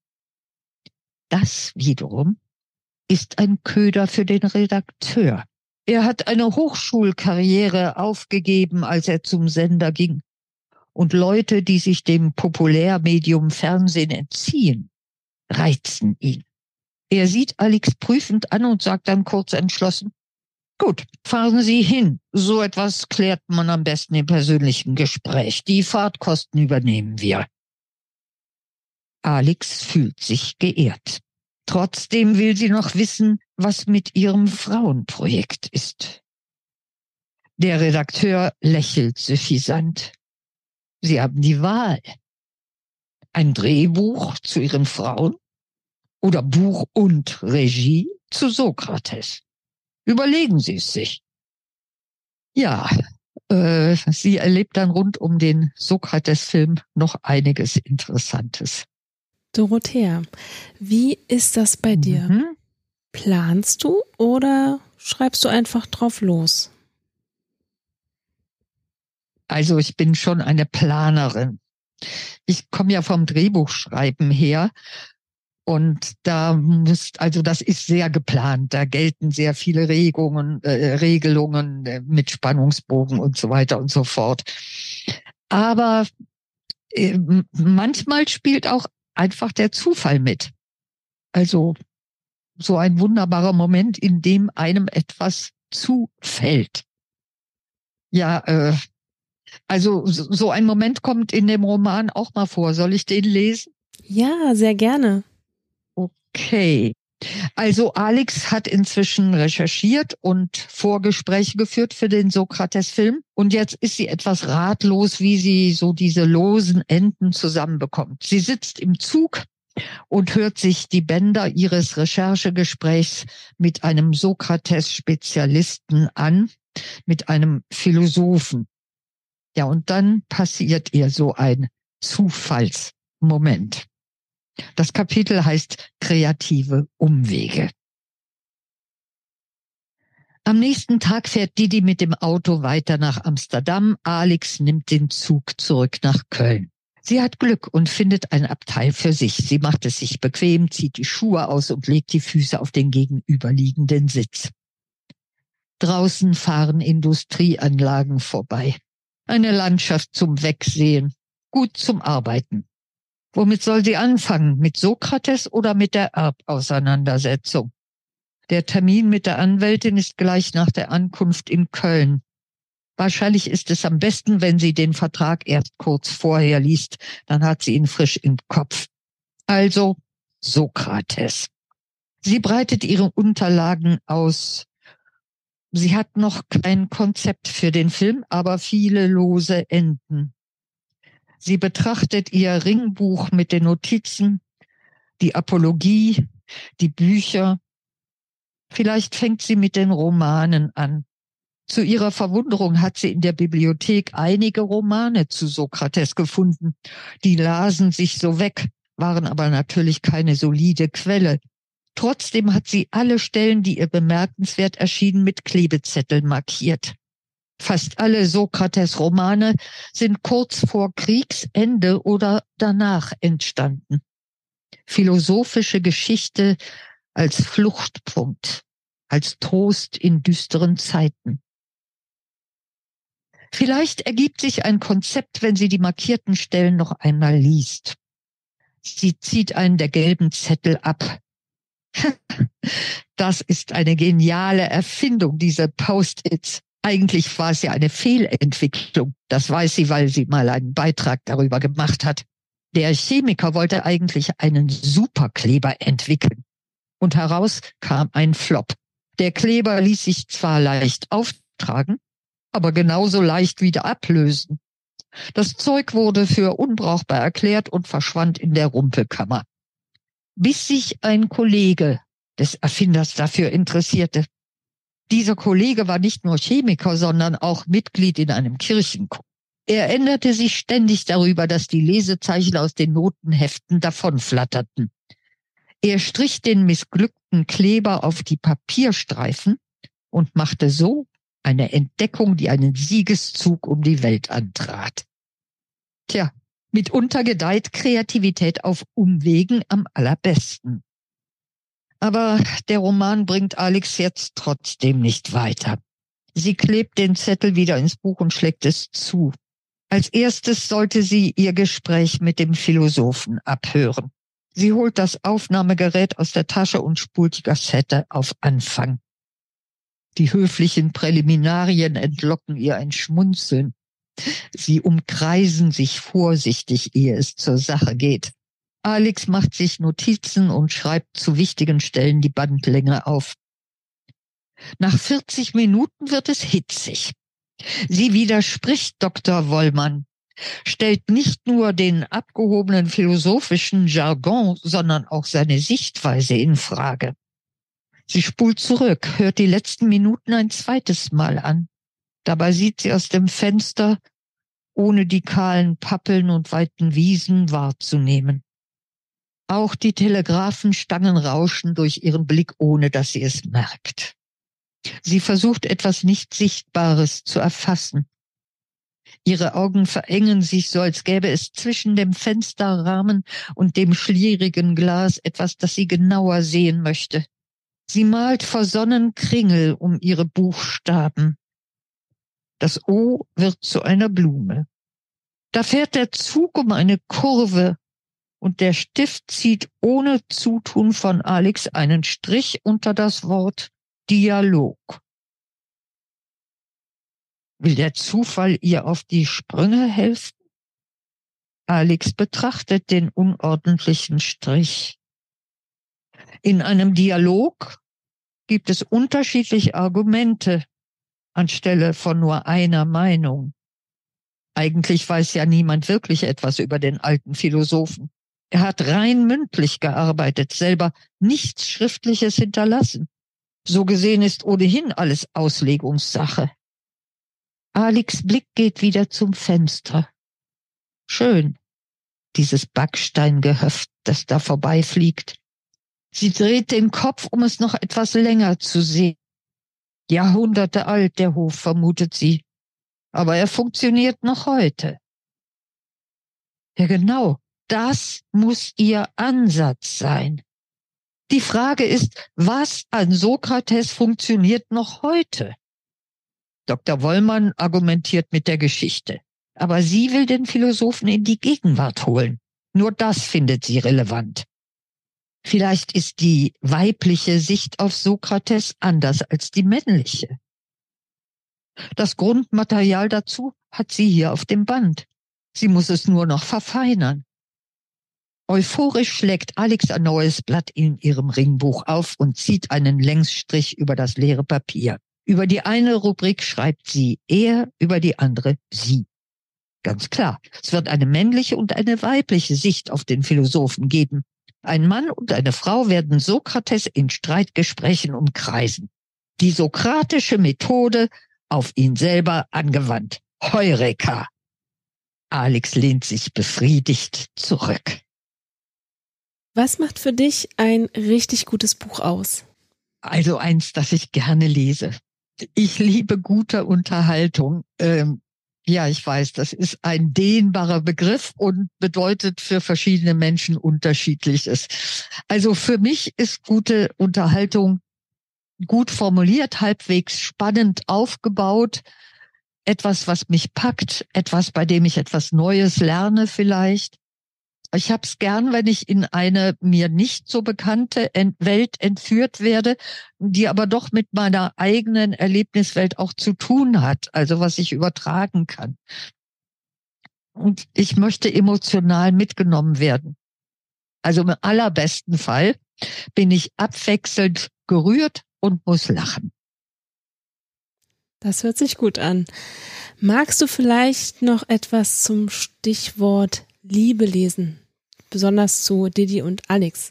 Das wiederum ist ein Köder für den Redakteur. Er hat eine Hochschulkarriere aufgegeben, als er zum Sender ging. Und Leute, die sich dem Populärmedium Fernsehen entziehen, reizen ihn. Er sieht Alex prüfend an und sagt dann kurz entschlossen, gut, fahren Sie hin. So etwas klärt man am besten im persönlichen Gespräch. Die Fahrtkosten übernehmen wir. Alex fühlt sich geehrt. Trotzdem will sie noch wissen, was mit ihrem Frauenprojekt ist. Der Redakteur lächelt suffisant. Sie haben die Wahl. Ein Drehbuch zu Ihren Frauen oder Buch und Regie zu Sokrates. Überlegen Sie es sich. Ja, sie erlebt dann rund um den Sokrates-Film noch einiges Interessantes. Dorothea, wie ist das bei dir? Planst du oder schreibst du einfach drauf los? Also ich bin schon eine Planerin. Ich komme ja vom Drehbuchschreiben her und das ist sehr geplant. Da gelten sehr viele Regelungen mit Spannungsbogen und so weiter und so fort. Aber manchmal spielt auch einfach der Zufall mit. Also so ein wunderbarer Moment, in dem einem etwas zufällt. Ja, also so ein Moment kommt in dem Roman auch mal vor. Soll ich den lesen? Ja, sehr gerne. Okay. Also Alex hat inzwischen recherchiert und Vorgespräche geführt für den Sokrates-Film. Und jetzt ist sie etwas ratlos, wie sie so diese losen Enden zusammenbekommt. Sie sitzt im Zug und hört sich die Bänder ihres Recherchegesprächs mit einem Sokrates-Spezialisten an, mit einem Philosophen. Ja, und dann passiert ihr so ein Zufallsmoment. Das Kapitel heißt Kreative Umwege. Am nächsten Tag fährt Didi mit dem Auto weiter nach Amsterdam. Alex nimmt den Zug zurück nach Köln. Sie hat Glück und findet ein Abteil für sich. Sie macht es sich bequem, zieht die Schuhe aus und legt die Füße auf den gegenüberliegenden Sitz. Draußen fahren Industrieanlagen vorbei. Eine Landschaft zum Wegsehen, gut zum Arbeiten. Womit soll sie anfangen? Mit Sokrates oder mit der Erbauseinandersetzung? Der Termin mit der Anwältin ist gleich nach der Ankunft in Köln. Wahrscheinlich ist es am besten, wenn sie den Vertrag erst kurz vorher liest. Dann hat sie ihn frisch im Kopf. Also Sokrates. Sie breitet ihre Unterlagen aus. Sie hat noch kein Konzept für den Film, aber viele lose Enden. Sie betrachtet ihr Ringbuch mit den Notizen, die Apologie, die Bücher. Vielleicht fängt sie mit den Romanen an. Zu ihrer Verwunderung hat sie in der Bibliothek einige Romane zu Sokrates gefunden. Die lasen sich so weg, waren aber natürlich keine solide Quelle. Trotzdem hat sie alle Stellen, die ihr bemerkenswert erschienen, mit Klebezetteln markiert. Fast alle Sokrates-Romane sind kurz vor Kriegsende oder danach entstanden. Philosophische Geschichte als Fluchtpunkt, als Trost in düsteren Zeiten. Vielleicht ergibt sich ein Konzept, wenn sie die markierten Stellen noch einmal liest. Sie zieht einen der gelben Zettel ab. Das ist eine geniale Erfindung, diese Post-its. Eigentlich war es ja eine Fehlentwicklung. Das weiß sie, weil sie mal einen Beitrag darüber gemacht hat. Der Chemiker wollte eigentlich einen Superkleber entwickeln. Und heraus kam ein Flop. Der Kleber ließ sich zwar leicht auftragen, aber genauso leicht wieder ablösen. Das Zeug wurde für unbrauchbar erklärt und verschwand in der Rumpelkammer. Bis sich ein Kollege des Erfinders dafür interessierte. Dieser Kollege war nicht nur Chemiker, sondern auch Mitglied in einem Kirchenchor. Er ärgerte sich ständig darüber, dass die Lesezeichen aus den Notenheften davonflatterten. Er strich den missglückten Kleber auf die Papierstreifen und machte so eine Entdeckung, die einen Siegeszug um die Welt antrat. Tja, mitunter gedeiht Kreativität auf Umwegen am allerbesten. Aber der Roman bringt Alex jetzt trotzdem nicht weiter. Sie klebt den Zettel wieder ins Buch und schlägt es zu. Als erstes sollte sie ihr Gespräch mit dem Philosophen abhören. Sie holt das Aufnahmegerät aus der Tasche und spult die Kassette auf Anfang. Die höflichen Präliminarien entlocken ihr ein Schmunzeln. Sie umkreisen sich vorsichtig, ehe es zur Sache geht. Alex macht sich Notizen und schreibt zu wichtigen Stellen die Bandlänge auf. Nach 40 Minuten wird es hitzig. Sie widerspricht Dr. Wollmann, stellt nicht nur den abgehobenen philosophischen Jargon, sondern auch seine Sichtweise in Frage. Sie spult zurück, hört die letzten Minuten ein zweites Mal an. Dabei sieht sie aus dem Fenster, ohne die kahlen Pappeln und weiten Wiesen wahrzunehmen. Auch die Telegraphenstangen rauschen durch ihren Blick, ohne dass sie es merkt. Sie versucht, etwas nicht Sichtbares zu erfassen. Ihre Augen verengen sich so, als gäbe es zwischen dem Fensterrahmen und dem schlierigen Glas etwas, das sie genauer sehen möchte. Sie malt versonnen Kringel um ihre Buchstaben. Das O wird zu einer Blume. Da fährt der Zug um eine Kurve und der Stift zieht ohne Zutun von Alex einen Strich unter das Wort Dialog. Will der Zufall ihr auf die Sprünge helfen? Alex betrachtet den unordentlichen Strich. In einem Dialog gibt es unterschiedliche Argumente anstelle von nur einer Meinung. Eigentlich weiß ja niemand wirklich etwas über den alten Philosophen. Er hat rein mündlich gearbeitet, selber nichts Schriftliches hinterlassen. So gesehen ist ohnehin alles Auslegungssache. Alex' Blick geht wieder zum Fenster. Schön, dieses Backsteingehöft, das da vorbeifliegt. Sie dreht den Kopf, um es noch etwas länger zu sehen. Jahrhunderte alt, der Hof, vermutet sie. Aber er funktioniert noch heute. Ja, genau, das muss ihr Ansatz sein. Die Frage ist, was an Sokrates funktioniert noch heute? Dr. Wollmann argumentiert mit der Geschichte. Aber sie will den Philosophen in die Gegenwart holen. Nur das findet sie relevant. Vielleicht ist die weibliche Sicht auf Sokrates anders als die männliche. Das Grundmaterial dazu hat sie hier auf dem Band. Sie muss es nur noch verfeinern. Euphorisch schlägt Alex ein neues Blatt in ihrem Ringbuch auf und zieht einen Längsstrich über das leere Papier. Über die eine Rubrik schreibt sie er, über die andere sie. Ganz klar, es wird eine männliche und eine weibliche Sicht auf den Philosophen geben. Ein Mann und eine Frau werden Sokrates in Streitgesprächen umkreisen. Die sokratische Methode auf ihn selber angewandt. Heureka! Alex lehnt sich befriedigt zurück. Was macht für dich ein richtig gutes Buch aus? Also eins, das ich gerne lese. Ich liebe gute Unterhaltung. Ja, ich weiß, das ist ein dehnbarer Begriff und bedeutet für verschiedene Menschen Unterschiedliches. Also für mich ist gute Unterhaltung gut formuliert, halbwegs spannend aufgebaut, etwas, was mich packt, etwas, bei dem ich etwas Neues lerne vielleicht. Ich habe es gern, wenn ich in eine mir nicht so bekannte Welt entführt werde, die aber doch mit meiner eigenen Erlebniswelt auch zu tun hat, also was ich übertragen kann. Und ich möchte emotional mitgenommen werden. Also im allerbesten Fall bin ich abwechselnd gerührt und muss lachen. Das hört sich gut an. Magst du vielleicht noch etwas zum Stichwort Liebe lesen? Besonders zu Didi und Alex.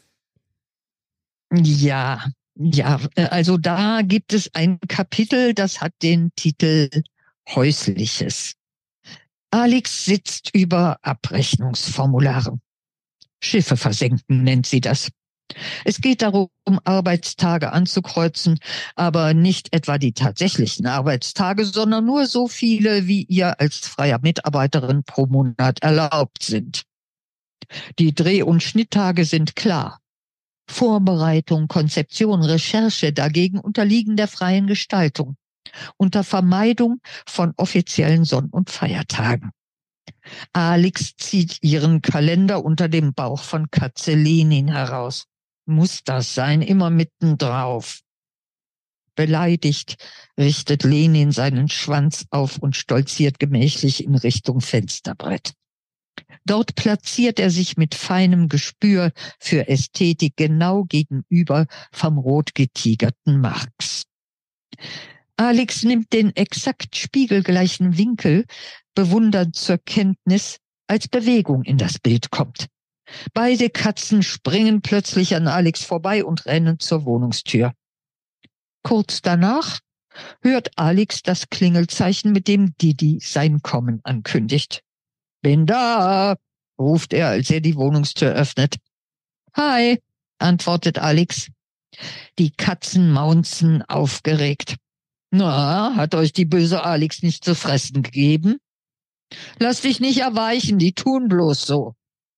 Ja, also da gibt es ein Kapitel, das hat den Titel Häusliches. Alex sitzt über Abrechnungsformularen. Schiffe versenken nennt sie das. Es geht darum, Arbeitstage anzukreuzen, aber nicht etwa die tatsächlichen Arbeitstage, sondern nur so viele, wie ihr als freier Mitarbeiterin pro Monat erlaubt sind. Die Dreh- und Schnitttage sind klar. Vorbereitung, Konzeption, Recherche dagegen unterliegen der freien Gestaltung, unter Vermeidung von offiziellen Sonn- und Feiertagen. Alex zieht ihren Kalender unter dem Bauch von Katze Lenin heraus. Muss das sein, immer mittendrauf? Beleidigt richtet Lenin seinen Schwanz auf und stolziert gemächlich in Richtung Fensterbrett. Dort platziert er sich mit feinem Gespür für Ästhetik genau gegenüber vom rot getigerten Marx. Alex nimmt den exakt spiegelgleichen Winkel bewundernd zur Kenntnis, als Bewegung in das Bild kommt. Beide Katzen springen plötzlich an Alex vorbei und rennen zur Wohnungstür. Kurz danach hört Alex das Klingelzeichen, mit dem Didi sein Kommen ankündigt. »Bin da«, ruft er, als er die Wohnungstür öffnet. »Hi«, antwortet Alex. Die Katzen maunzen aufgeregt. »Na, hat euch die böse Alex nicht zu fressen gegeben? Lass dich nicht erweichen, die tun bloß so.«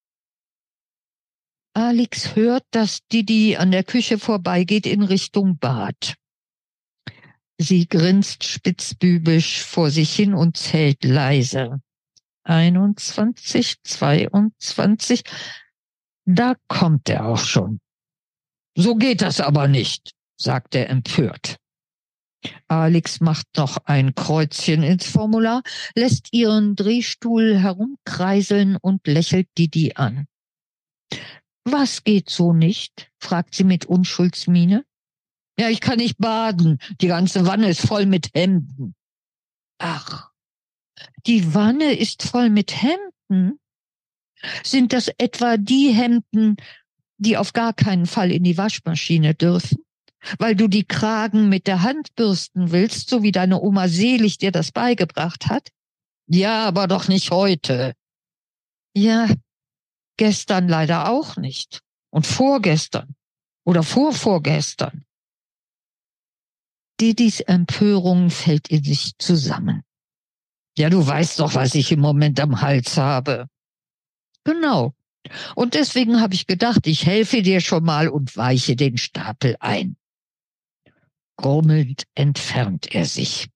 Alex hört, dass Didi an der Küche vorbeigeht in Richtung Bad. Sie grinst spitzbübisch vor sich hin und zählt leise. 21, 22, da kommt er auch schon. »So geht das aber nicht«, sagt er empört. Alex macht noch ein Kreuzchen ins Formular, lässt ihren Drehstuhl herumkreiseln und lächelt Didi an. »Was geht so nicht?«, fragt sie mit Unschuldsmiene. »Ja, ich kann nicht baden. Die ganze Wanne ist voll mit Hemden.« »Ach, die Wanne ist voll mit Hemden? Sind das etwa die Hemden, die auf gar keinen Fall in die Waschmaschine dürfen? Weil du die Kragen mit der Hand bürsten willst, so wie deine Oma Selig dir das beigebracht hat?« »Ja, aber doch nicht heute.« »Ja, gestern leider auch nicht. Und vorgestern oder vorvorgestern.« Didis Empörung fällt in sich zusammen. »Ja, du weißt doch, was ich im Moment am Hals habe.« »Genau. Und deswegen habe ich gedacht, ich helfe dir schon mal und weiche den Stapel ein.« Grummelnd entfernt er sich.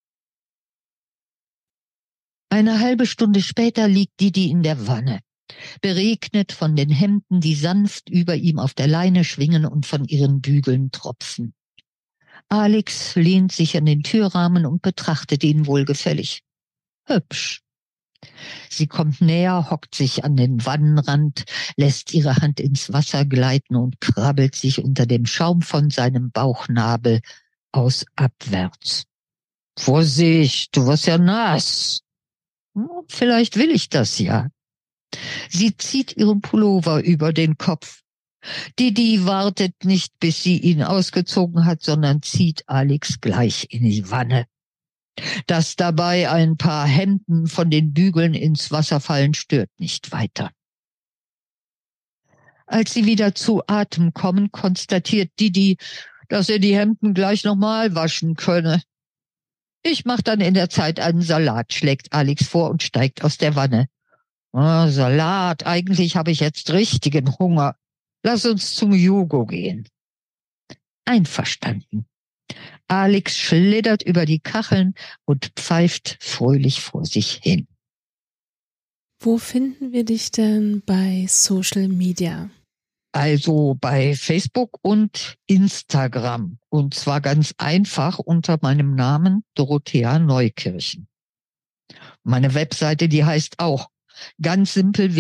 Eine halbe Stunde später liegt Didi in der Wanne, beregnet von den Hemden, die sanft über ihm auf der Leine schwingen und von ihren Bügeln tropfen. Alex lehnt sich an den Türrahmen und betrachtet ihn wohlgefällig. Hübsch. Sie kommt näher, hockt sich an den Wannenrand, lässt ihre Hand ins Wasser gleiten und krabbelt sich unter dem Schaum von seinem Bauchnabel aus abwärts. »Vorsicht, du wirst ja nass.« »Vielleicht will ich das ja.« Sie zieht ihren Pullover über den Kopf. Didi wartet nicht, bis sie ihn ausgezogen hat, sondern zieht Alex gleich in die Wanne. Dass dabei ein paar Hemden von den Bügeln ins Wasser fallen, stört nicht weiter. Als sie wieder zu Atem kommen, konstatiert Didi, dass er die Hemden gleich nochmal waschen könne. Ich mach dann in der Zeit einen Salat, schlägt Alex vor und steigt aus der Wanne. Oh, Salat, eigentlich habe ich jetzt richtigen Hunger. Lass uns zum Jugo gehen. Einverstanden. Alex schlittert über die Kacheln und pfeift fröhlich vor sich hin. Wo finden wir dich denn bei Social Media? Also bei Facebook und Instagram. Und zwar ganz einfach unter meinem Namen Dorothea Neukirchen. Meine Webseite, die heißt auch ganz simpel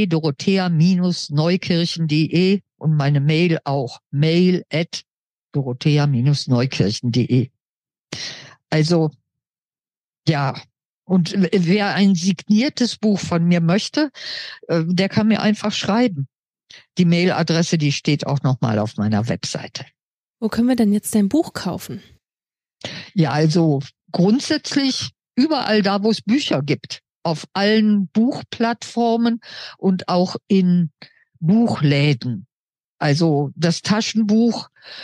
www.dorothea-neukirchen.de und meine Mail auch mail@dorothea-neukirchen.de. Also, ja, und wer ein signiertes Buch von mir möchte, der kann mir einfach schreiben. Die Mailadresse, die steht auch nochmal auf meiner Webseite. Wo können wir denn jetzt dein Buch kaufen? Ja, also grundsätzlich überall da, wo es Bücher gibt. Auf allen Buchplattformen und auch in Buchläden. Also das Taschenbuch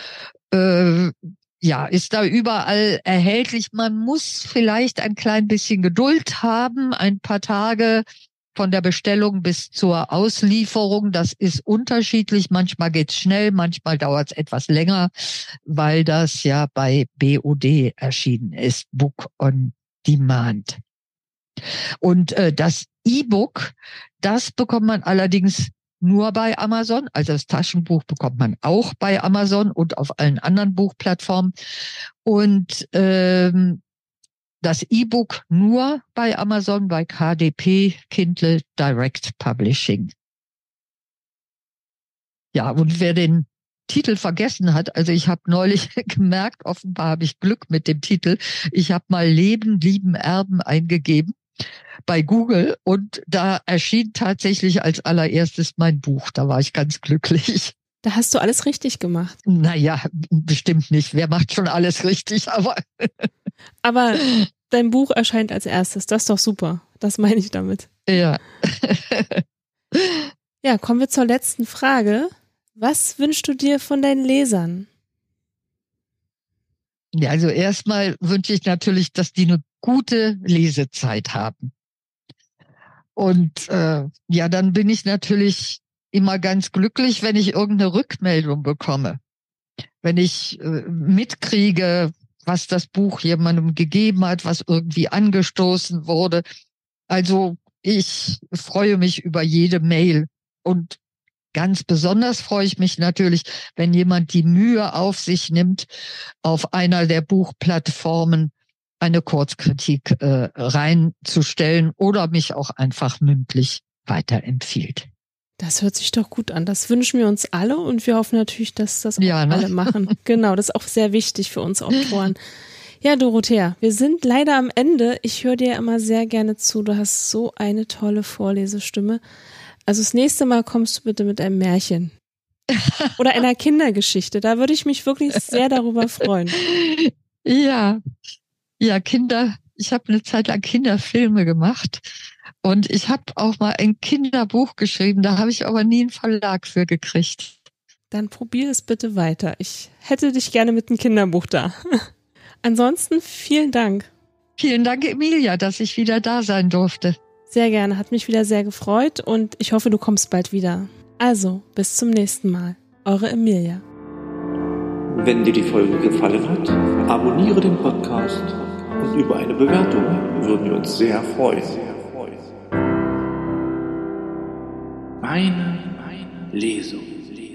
ist da überall erhältlich. Man muss vielleicht ein klein bisschen Geduld haben, ein paar Tage von der Bestellung bis zur Auslieferung. Das ist unterschiedlich. Manchmal geht's schnell, manchmal dauert es etwas länger, weil das ja bei BOD erschienen ist, Book on Demand. Und das E-Book, das bekommt man allerdings nur bei Amazon. Also das Taschenbuch bekommt man auch bei Amazon und auf allen anderen Buchplattformen. Und das E-Book nur bei Amazon, bei KDP, Kindle Direct Publishing. Ja, und wer den Titel vergessen hat, also ich habe neulich gemerkt, offenbar habe ich Glück mit dem Titel. Ich habe mal Leben, Lieben, Erben eingegeben bei Google und da erschien tatsächlich als allererstes mein Buch. Da war ich ganz glücklich. Da hast du alles richtig gemacht. Naja, bestimmt nicht. Wer macht schon alles richtig, aber... Aber dein Buch erscheint als erstes. Das ist doch super. Das meine ich damit. Ja. Ja, kommen wir zur letzten Frage. Was wünschst du dir von deinen Lesern? Ja, also erstmal wünsche ich natürlich, dass die eine gute Lesezeit haben. Und dann bin ich natürlich immer ganz glücklich, wenn ich irgendeine Rückmeldung bekomme. Wenn ich mitkriege, was das Buch jemandem gegeben hat, was irgendwie angestoßen wurde. Also ich freue mich über jede Mail und ganz besonders freue ich mich natürlich, wenn jemand die Mühe auf sich nimmt, auf einer der Buchplattformen eine Kurzkritik reinzustellen oder mich auch einfach mündlich weiterempfiehlt. Das hört sich doch gut an. Das wünschen wir uns alle und wir hoffen natürlich, dass das auch alle machen. Genau, das ist auch sehr wichtig für uns Autoren. Ja, Dorothea, wir sind leider am Ende. Ich höre dir immer sehr gerne zu. Du hast so eine tolle Vorlesestimme. Also das nächste Mal kommst du bitte mit einem Märchen oder einer Kindergeschichte. Da würde ich mich wirklich sehr darüber freuen. Ja, Kinder. Ich habe eine Zeit lang Kinderfilme gemacht. Und ich habe auch mal ein Kinderbuch geschrieben, da habe ich aber nie einen Verlag für gekriegt. Dann probier es bitte weiter. Ich hätte dich gerne mit einem Kinderbuch da. Ansonsten vielen Dank. Vielen Dank, Emilia, dass ich wieder da sein durfte. Sehr gerne, hat mich wieder sehr gefreut und ich hoffe, du kommst bald wieder. Also, bis zum nächsten Mal. Eure Emilia. Wenn dir die Folge gefallen hat, abonniere den Podcast und über eine Bewertung würden wir uns sehr freuen. Meine Lesung.